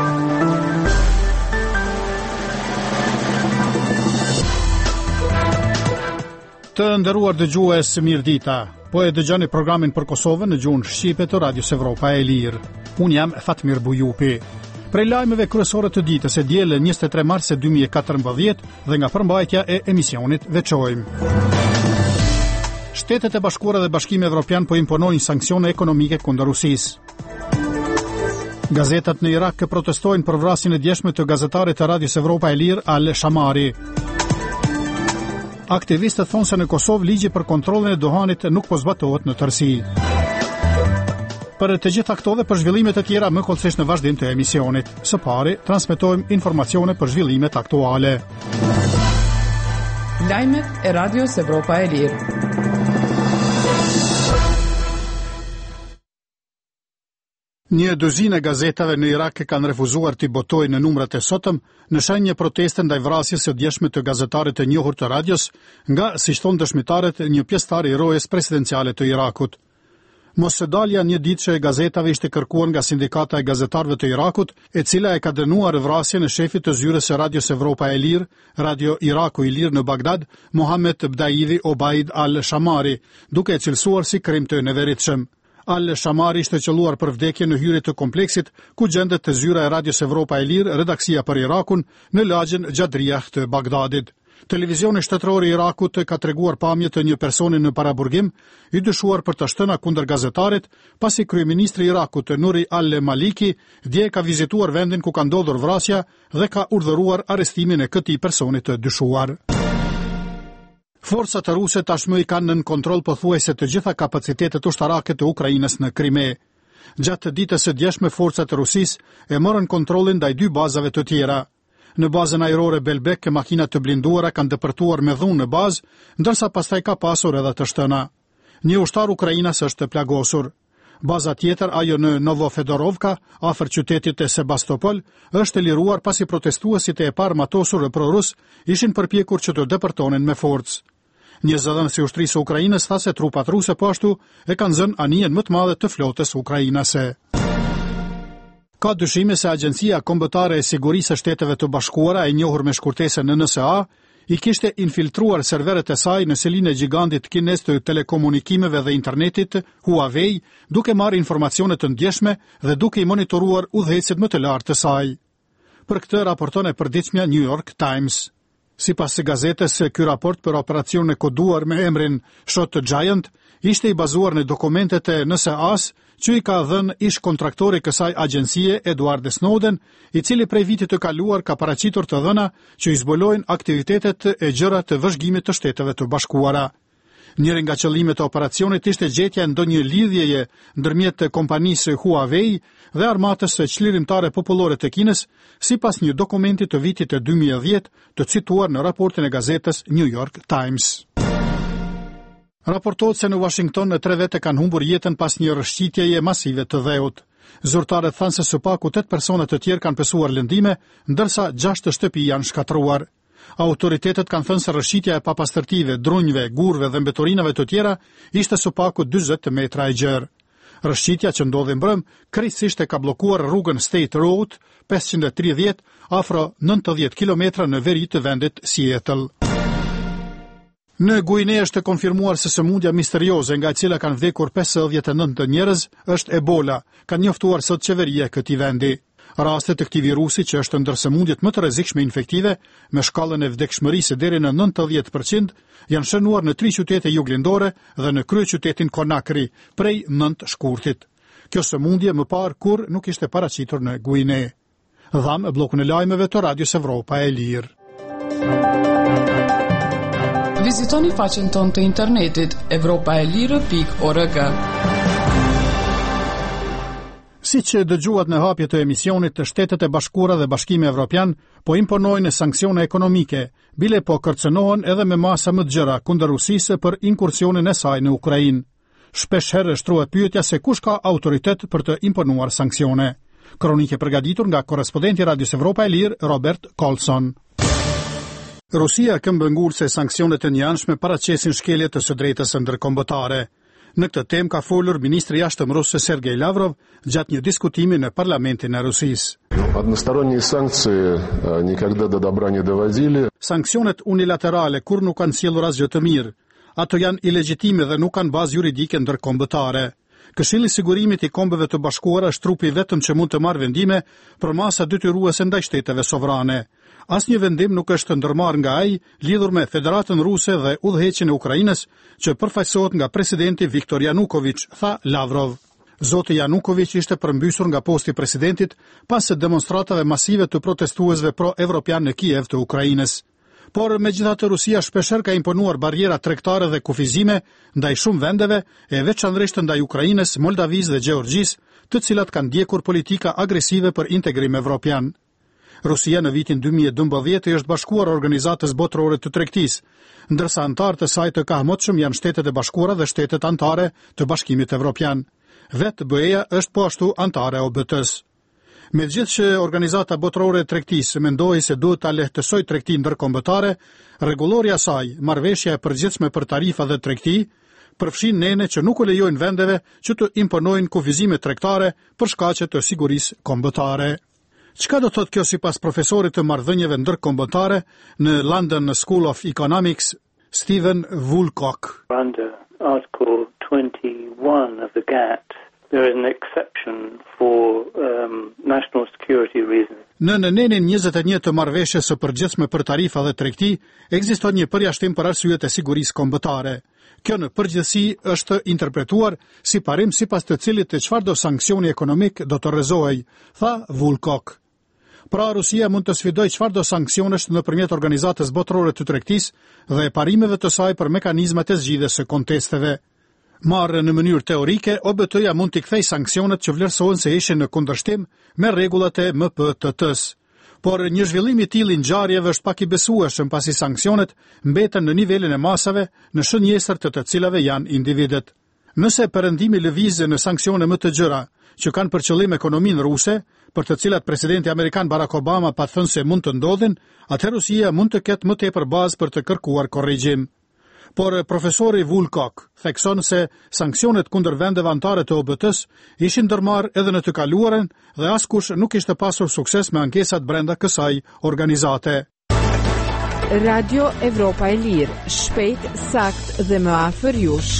Të nderuar dëgjues, mirëdita. Po e dëgjoni programin për Kosovën në gjuhën shqipe të Radios Evropa e Lirë. Unë jam Fatmir Bujupi. Prej lajmeve kryesore të ditës e diel 23 mars 2014 dhe nga përmbajtja e emisionit veçojmë. Shtetet e Bashkuara dhe Bashkimi Evropian po imponojnë sanksione ekonomike kundër Rusisë. Gazetat në Irak protestojnë për vrasjen e djeshme të gazetarit të Radios Evropa e Lirë Al Shamari. Aktivistët thonë se në Kosovë ligji për kontrollin e duhanit nuk po zbatohet në tërësi. Për të gjitha këto dhe për zhvillimet e tjera më kollësisht në vazhdim të emisionit. Së pari, transmetojmë informacione për zhvillimet aktuale. Lajmet e Radios Evropa e Lirë. Një dozinë gazetave në Irak kanë refuzuar të botojnë në numrat e sotëm në shenjë proteste ndaj vrasjes së djeshme të gazetarit të njohur të radios nga, siç thonë dëshmitarët, një pjesëtar i rojes presidenciale të Irakut. Mosëdalja një ditëshe e gazetave ishte kërkuar nga sindikata e gazetarëve të Irakut, e cila e ka dënuar vrasjen e shefit të zyrës së Radios Evropa e Lirë, Radio Iraku i Lirë në Bagdad, Mohamed Bdaidi Obaid Al Shamari, duke e cilësuar si krim të neveritshëm. Al Shamari ishte qelluar për vdekje në hyrje të kompleksit ku gjendet të zyra e Radios Evropa e Lirë, redaksia për Irakun, në lagjen Gjadriah të Bagdadit. Televizioni shtetëror i Irakut ka treguar pamje të një personi në paraburgim, i dyshuar për të shtëna kundër gazetarit, pasi kryeministri i Irakut Nuri Al Maliki dje ka vizituar vendin ku ka ndodhur vrasja dhe ka urdhëruar arrestimin e këtij personi të dyshuar. Forcat ruse tashmë i kanë nën kontroll pothuajse të gjitha kapacitetet ushtarake të Ukrainës në Krime. Gjatë ditës së djeshme forcat e Rusisë e morën kontrollin ndaj dy bazave të tjera. Në bazën ajrore Belbek, makinat të blinduara kanë depërtuar me dhunë në bazë, ndërsa pastaj ka pasur edhe të shtëna. Një ushtar ukrainas është plagosur. Baza tjetër, ajo në Novofedorovka, afër qytetit e Sebastopol, është liruar pasi protestuesit e parmatosur pro-rus ishin përpjekur që të depërtonin me forcë. Një zëdhënës i ushtrisë Ukrainës tha se trupat ruse po ashtu e kanë zënë anijen më të madhe të flotës ukrainase. Ka dyshime se Agjencia Kombëtare e Sigurisë së Shteteve të Bashkuara, e njohur me shkurtesën NSA, i kishte infiltruar serveret e saj në selinë e gjigantit kines të telekomunikimeve dhe internetit, Huawei, duke marrë informacione të ndjeshme dhe duke i monitoruar udhëhecit më të lartë të saj. Për këtë raporton e përditshmja New York Times. Sipas gazetës, ky raport për operacionin e koduar me emrin Shot Giant ishte i bazuar në dokumentet e NSA-s që i ka dhënë ish kontraktori kësaj agjencie Edward Snowden, i cili prej vitit të kaluar ka paraqitur të dhëna që i zbulojnë aktivitetet e gjëra të vëzhgimit të Shteteve të Bashkuara. Njëri nga qëllimet e operacionit ishte gjetja ndonjë lidhjeje ndërmjet kompanisë Huawei dhe armatës së çlirimtare popullore të Kinës, sipas një dokumenti të vitit të 2010 të cituar në raportin e gazetës New York Times. Raportohet se në Washington 3 vete kanë humbur jetën pas një rrëshqitjeje masive të dheut. Zyrtarët thanë se së paku 8 persona të tjerë kanë pësuar lëndime, ndërsa 6 shtëpi janë shkatruar. Autoritetet kanë thënë se rrëshqitja e papastërtive, drunjve, gurve dhe mbetorinave të tjera ishte së paku 40 metra e gjerë. Rrëshqitja që ndodhi mbrëm krejtësisht e ka bllokuar rrugën State Road 530 afro 90 km në veri të vendit Seattle. Në Guine është konfirmuar se sëmundja misterioze nga e cila kanë vdekur 59 njerëz është Ebola, ka njoftuar sot qeveria e këtij vendi. Rastet e këtij virusi, që është ndër sëmundjet më të rrezikshme infektive, me shkallën e vdekshmërisë deri në 90%, janë shënuar në 3 qytete juglindore dhe në kryeqytetin Conakry prej 9 shkurtit. Kjo sëmundje më parë kur nuk ishte paraqitur në Guine. Dham bllokun e lajmeve të Radios Evropa e Lirë. Vizitoni faqen tonë të internetit evropaelire.org. Si që dëgjuat në hapje të emisionit, të Shtetet e Bashkuara dhe Bashkimi Evropian po imponojnë sanksione ekonomike, bile po kërcënohen edhe me masa më të gjëra kundër Rusisë për inkursionin e saj në Ukrainë. Shpesh herë shtrohet pyetja se kush ka autoritet për të imponuar sanksione. Kronike përgatitur nga korrespondenti Radios Evropa e Lirë, Robert Colson. Rusia këmbëngul se sanksionet e njëanshme paraqesin shkelje të së drejtës ndërkombëtare. Në këtë temë ka folur ministri i jashtëm rus Sergej Lavrov gjatë një diskutimi në parlamentin e Rusisë. Односторонние санкции никогда до добра не доводили. Sanksionet unilaterale kur nuk kanë sjellur asgjë të mirë. Ato janë ilegjitime dhe nuk kanë bazë juridike ndërkombëtare. Këshilli i Sigurimit i Kombeve të Bashkuara është trupi vetëm që mund të marrë vendime për masa detyruese ndaj shteteve sovrane. Asnjë vendim nuk është ndërmarrë nga ai lidhur me Federatën Ruse dhe udhëheqjen e Ukrainës që përfaqësohet nga presidenti Viktor Yanukovych, tha Lavrov. Zoti Yanukovych ishte përmbysur nga posti i presidentit pas demonstratave masive të protestuesve pro-evropian në Kiev të Ukrainës. Por megjithatë Rusia shpeshherë ka imponuar barriera tregtare dhe kufizime ndaj shumë vendeve, e veçanërisht ndaj Ukrainës, Moldavisë dhe Gjeorgjisë, të cilat kanë ndjekur politika agresive për integrim evropian. Rusia në vitin 2012 është bashkuar organizatës botërore të tregtisë, ndërsa antarët e saj të kahmotshëm janë Shtetet e Bashkuara dhe shtetet anëtare të Bashkimit Evropian. Vetë BE-ja është po ashtu anëtare e OBT-s. Megjithëse që Organizata Botërore e Tregtisë mendoi se duhet ta lehtësojë tregtinë ndërkombëtare, rregullorja e saj, marrëveshja e përgjithshme për tarifa dhe tregti, përfshin nene që nuk u lejojnë vendeve që të imponojnë kufizime tregtare për shkaqe të sigurisë kombëtare. Çka do thotë kjo sipas profesorit të marrëdhënieve ndërkombëtare në London School of Economics, Stephen Woolcock? Under Article 21 of the GATT, there is an exception for national security reasons. Në nenin 21 të marrëveshjes së përgjithshme për tarifa dhe tregti, ekziston një përjashtim për arsyet e sigurisë kombëtare. Kjo në përgjithësi është interpretuar si parim sipas të cilit të çfarëdo sanksioni ekonomik do të rrezohej, tha Woolcock. Pra Rusia mund të sfidojë çfarëdo sanksionesh nëpërmjet organizatës botërore të tregtisë dhe parimeve të saj për mekanizmat e zgjidhjes së kontesteve. Marrë në mënyrë teorike, OBT-ja mund t'i kthejë sanksionet që vlerësohen se ishin në kundërshtim me rregullat e MPTT-s. Por një zhvillim i tillë i ngjarjeve është pak i besueshëm pasi sanksionet mbeten në nivelin e masave në shënjesër të cilave janë individet. Nëse perëndimi lëvizë në sanksione më të gjëra që kanë për qëllim ekonominë ruse, për të cilat presidenti amerikan Barack Obama pa thënë se mund të ndodhin, atëherë Rusia mund të ketë më tepër bazë për të kërkuar korrigjim. Por profesori Woolcock thekson se sanksionet kundër vendeve anëtare të OBT-s ishin ndërmarrë edhe në të kaluarën dhe askush nuk ishte pasur sukses me ankesat brenda kësaj organizate. Radio Evropa e Lirë, shpejt, sakt dhe më afër jush.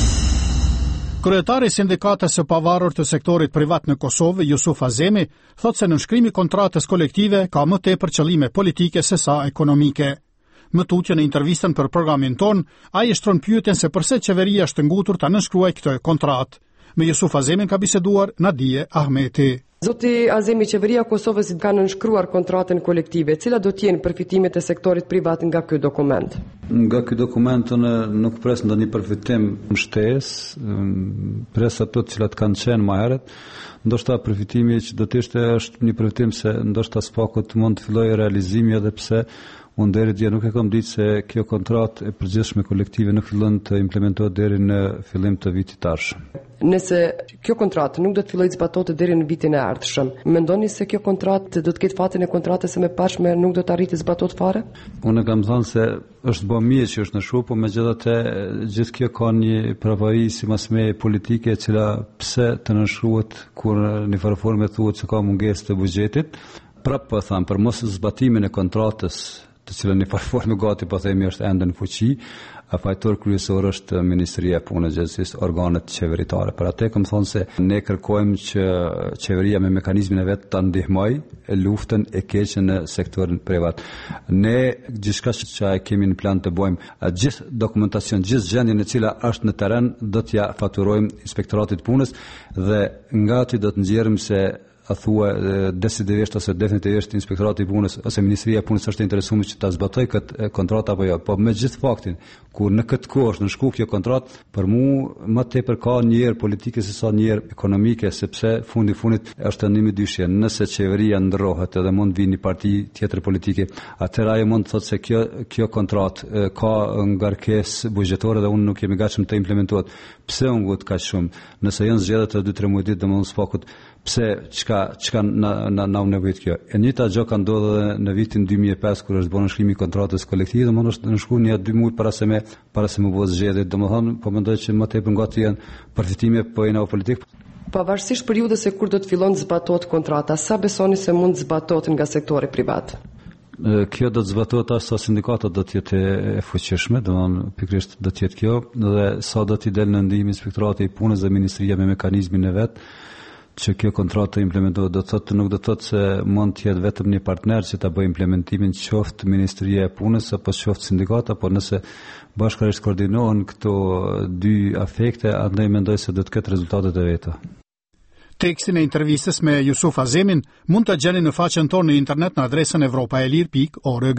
Kryetari i Sindikatës së Pavarur të sektorit privat në Kosovë, Jusuf Azemi, thotë se nënshkrimi i kontratës kolektive ka më tepër qëllime politike se sa ekonomike. Më tutje në intervistën për programin ton, ai shtron pyetjen se pse qeveria është ngutur ta nënshkruajë këtë kontratë. Me Jusuf Azemin ka biseduar Nadije Ahmeti. Zoti Azemi, qeveria e Kosovës ka nënshkruar kontratën kolektive. Cila do të jenë përfitimet e sektorit privat nga ky dokument? Nga ky dokument nuk pres ndonjë përfitim shtesë, pres ato të cilat kanë qenë më herët. Ndoshta përfitimi që do të ishte është një përfitim se ndoshta spakut mund të fillojë realizimi edhe pse unë deri dje nuk e kam ditë se kjo kontratë e përgjithshme kolektive nuk fillon të implementohet deri në fillim të vitit të ardhshëm. Nëse kjo kontratë nuk do të fillojë zbatohet deri në vitin e ardhshëm, mendoni se kjo kontratë do të ketë fatin e kontratës së mëparshme nuk do të arrijë të zbatohet fare? Unë kam thënë se është bë mirë që është në shup, por megjithatë gjithë kjo ka një përvojë simasme politike e cila pse të nënshkruhet kur në farë forme thuhet se ka mungesë të buxhetit. Prapë po them për mos zbatimin e kontratës të cilën në farforme gati po themi është ende në fuqi, fajtor kryesor është Ministria e Punës së Gjallësisë, organet qeveritare. Për atë kam thonë se ne kërkojmë që qeveria me mekanizmin e vet ta ndihmojë luftën e keqe në sektorin privat. Ne gjithçka që kemi në plan të bëjmë, gjithë dokumentacion, gjithë gjendjen e cila është në terren do t'ja faturojmë Inspektoratit Punës dhe nga aty do të nxjerrim se a thua desiderimisht ose definitivisht Inspektorati i Punës ose Ministria e Punës është e interesuar që ta zbatojë këtë kontratë apo jo. Po me gjithë faktin, kur në këtë kohë është nënshkruar kjo kontratë, për mua më tepër ka një erë politike se sa një erë ekonomike, sepse fundi fundit është ndërmjet dyshje. Nëse qeveria ndrohet edhe mund vinë një parti tjetër politike, atëherë ajo mund të thotë se kjo kontratë ka ngarkesë buxhetore dhe unë nuk jam i gatshëm të implementohet. Pse u ngut kaq shumë? Nëse janë zgjedhjet të 2-3 muaj ditë domosdoshmë fakut pse çka çka na u nevojit kjo. E njëjta gjë ka ndodhur në vitin 2005 kur është bërë shkrimi i kontratës kolektive, domethënë është në shkuar një 2 muaj para se më bëhet zgjedhje, domethënë po mendoj që më tepër gati janë përfitime po në politik. Pavarësisht periudhës se kur do të fillon të zbatohet kontrata, sa besoni se mund të zbatohet nga sektori privat? Kjo do të zbatohet as sa sindikata do të jetë e fuqishme, domethënë pikërisht do të jetë kjo, dhe sa do të del në ndihmë inspektorati i punës dhe ministria me mekanizmin e vet që kjo kontratë implementohet. Do të thotë nuk do të thotë se mund të jetë vetëm një partner që ta bëjë implementimin, qoftë Ministria e Punës apo qoftë sindikata, por nëse bashkërisht koordinohen këto dy afekte, andaj mendoj se do të ketë rezultatet e veta. Tekstin e intervistës me Jusuf Azemin mund të gjeni në faqen tonë në internet në adresën evropaelir.org.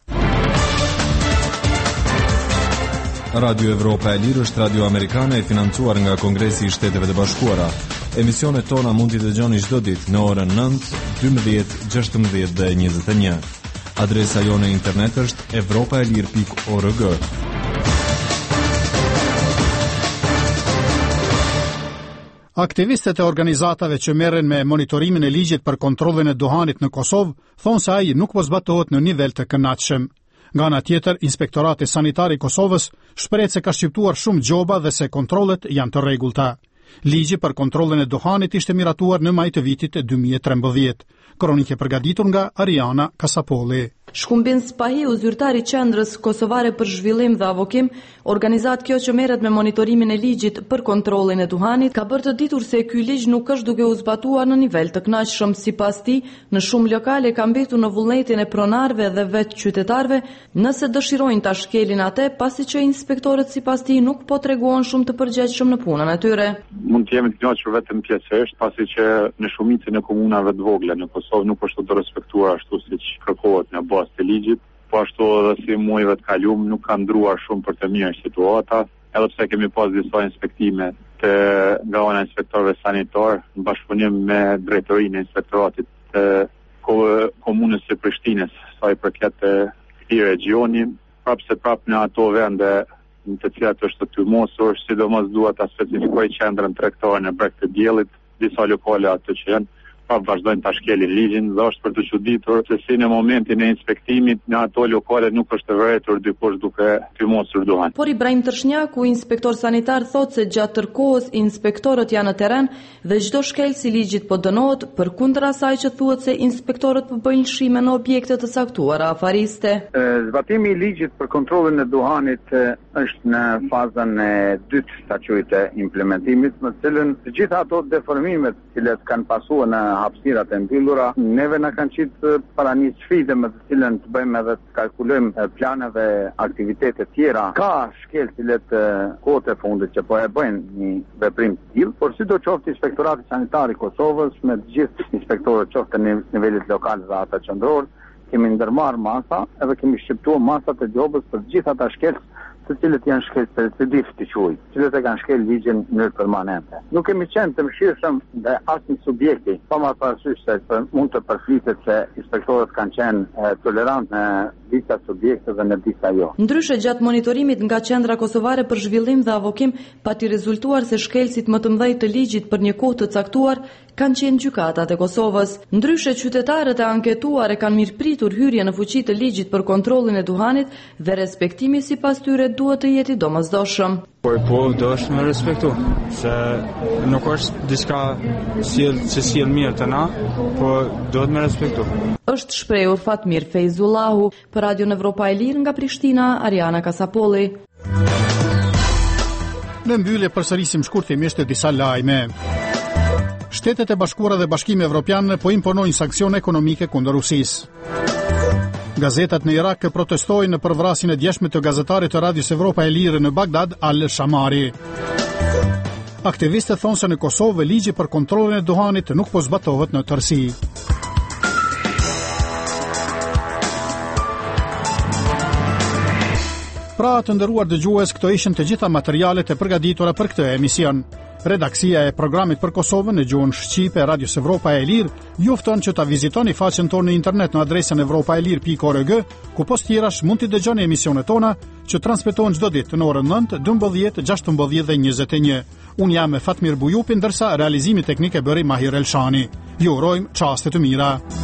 Radio Evropa e Lirë është radio amerikane e financuar nga Kongresi i Shteteve të Bashkuara. Emisionet tona mund t'i dëgjoni çdo ditë në orën 9, 12, 16 dhe 21. Adresa jone internet është evropaelir.org. Aktivistët e organizatave që merren me monitorimin e ligjit për kontrollin e duhanit në Kosovë thonë se ai nuk po zbatohet në nivel të kënaqshëm. Nga ana tjetër, Inspektorati Sanitar i Kosovës shpreh se ka shqiptuar shumë gjoba dhe se kontrollet janë të rregullta. Ligji për kontrollin e duhanit ishte miratuar në maj të vitit 2013. Kronike përgatitur nga Ariana Kasapolli. Shkumbin Spahiu, zyrtari i Qendrës Kosovare për Zhvillim dhe Avokim, organizat kjo që merret me monitorimin e ligjit për kontrollin e duhanit, ka bërë të ditur se ky ligj nuk është duke u zbatuar në nivel të kënaqshëm. Sipas tij, në shumë lokale ka mbetur në vullnetin e pronarëve dhe vetë qytetarëve, nëse dëshirojnë ta shkelin atë, pasi që inspektorët sipas tij nuk po treguan shumë të përgjegjshëm në punën e tyre. Mund të jemi të kënaqur vetëm pjesërisht, pasi që në shumicën e komunave të vogla në Kosovë nuk është të respektuar ashtu siç kërkohet në bazë të ligjit, po ashtu edhe si muajve të kaluam nuk ka ndruar shumë për të mirë situata, edhe pse kemi pas disa inspektime nga ana e inspektorëve sanitar në bashkëpunim me drejtorinë e inspektoratit të komunës së Prishtinës, sa i përket këtij regioni, prapë në ato vende në të cilat është të tymosur, sidomos dua ta specifikoj qendrën tregtare në Breg të Diellit, disa lokale ato që janë vazhdojnë ta shkelin ligjin dhe është për të çuditur se si në momentin e inspektimit në ato lokale nuk është vërtetur dikush duke tymosur duhan. Por Ibrahim Tërshnjaku, inspektor sanitar, thotë se gjatë tërë kohës inspektorët janë në terren dhe çdo shkelës i ligjit po dënohet, përkundër asaj që thuhet se inspektorët po bëjnë lëshime në objekte të caktuara afariste. Zbatimi i ligjit për kontrollin e duhanit është në fazën e dytë ta quajtë implementimit, në cilën të gjitha ato deformimet që kanë pasur në hapësirat e mbyllura, neve na kanë qitë para një sfide me të cilën të bëjmë edhe të kalkulojmë plane dhe aktivitete tjera. Ka shkel cilet kohët e fundit që po e bëjnë një veprim të tillë, por sidoqoftë Inspektorati Sanitar i Kosovës me të gjithë inspektorët qoftë në nivelit lokal dhe ata qendror, kemi ndërmarrë masa edhe kemi shqiptuar masat e gjobës për të gjitha ata shkelës të cilët janë shkelë recidiv të quaj, cilët e kanë shkelë ligjin në mënyrë permanente. Nuk kemi qenë të mëshirshëm dhe asnjë subjekti, pa marrë parasysh se mund të përflitet se inspektorët kanë qenë tolerant në disa subjekte dhe në disa jo. Ndryshe, gjatë monitorimit nga Qendra Kosovare për Zhvillim dhe Avokim, pati rezultuar se shkelësit më të mëdhenj të ligjit për një kohë të caktuar kanë qenë gjykatat e Kosovës. Ndryshe, qytetarët e anketuar e kanë mirëpritur hyrje në fuqi të ligjit për kontrollin e duhanit dhe respektimi sipas tyre duhet të jetë i domosdoshëm. Po, do është me respektu, se nuk është diçka që sjell mirë të na, po duhet me respektu. Është shprehur Fatmir Fejzullahu për Radion Evropa e Lirë nga Prishtina, Ariana Kasapolli. Në mbyllje përsërisim shkurtimisht disa lajme. Shtetet e Bashkuara dhe Bashkimi Evropian po imponojnë sanksione ekonomike kundër Rusisë. Gazetat në Irak protestojnë për vrasjen e djeshme të gazetarit të Radios Evropa e Lirë në Bagdad, Al-Shamari. Aktivistët thonë se në Kosovë ligji për kontrollin e duhanit nuk po zbatohet në tërësi. Pra të nderuar dëgjues, këto ishin të gjitha materialet e përgatitura për këtë emision. Redaksia e programit për Kosovën në gjuhën shqipe e Radios Evropa e Lirë ju fton që ta vizitoni faqen tonë në internet në adresën evropaelir.org, ku post tjerash mund t'i dëgjoni emisionet tona që transmetohen çdo ditë në orën 9, 12, 16 dhe 21. Unë jam Fatmir Bujupi, ndërsa realizimi teknik e bëri Mahir Elshani. Ju urojmë çaste të mira.